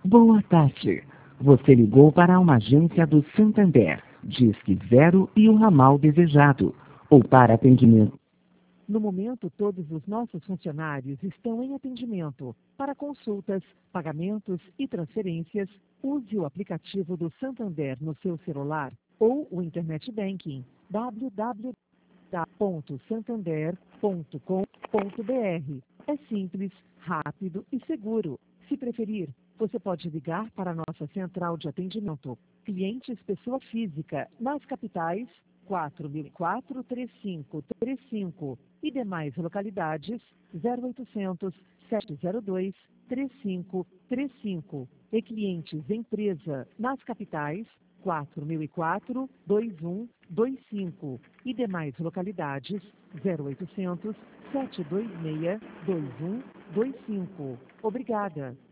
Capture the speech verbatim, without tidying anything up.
Boa tarde. Você ligou para uma agência do Santander. Disque zero e o ramal desejado. Ou para atendimento. No momento, todos os nossos funcionários estão em atendimento. Para consultas, pagamentos e transferências, use o aplicativo do Santander no seu celular ou o Internet Banking w w w ponto santander ponto com ponto b r. É simples, rápido e seguro. Se preferir, você pode ligar para a nossa central de atendimento. Clientes pessoa física, nas capitais, quatro mil e quatro, trinta e cinco trinta e cinco e demais localidades, zero oitocentos, sete zero dois, trinta e cinco trinta e cinco. E clientes empresa, nas capitais, quatro mil e quatro, vinte e um vinte e cinco e demais localidades, zero oitocentos, sete dois seis, dois um dois cinco. Obrigada.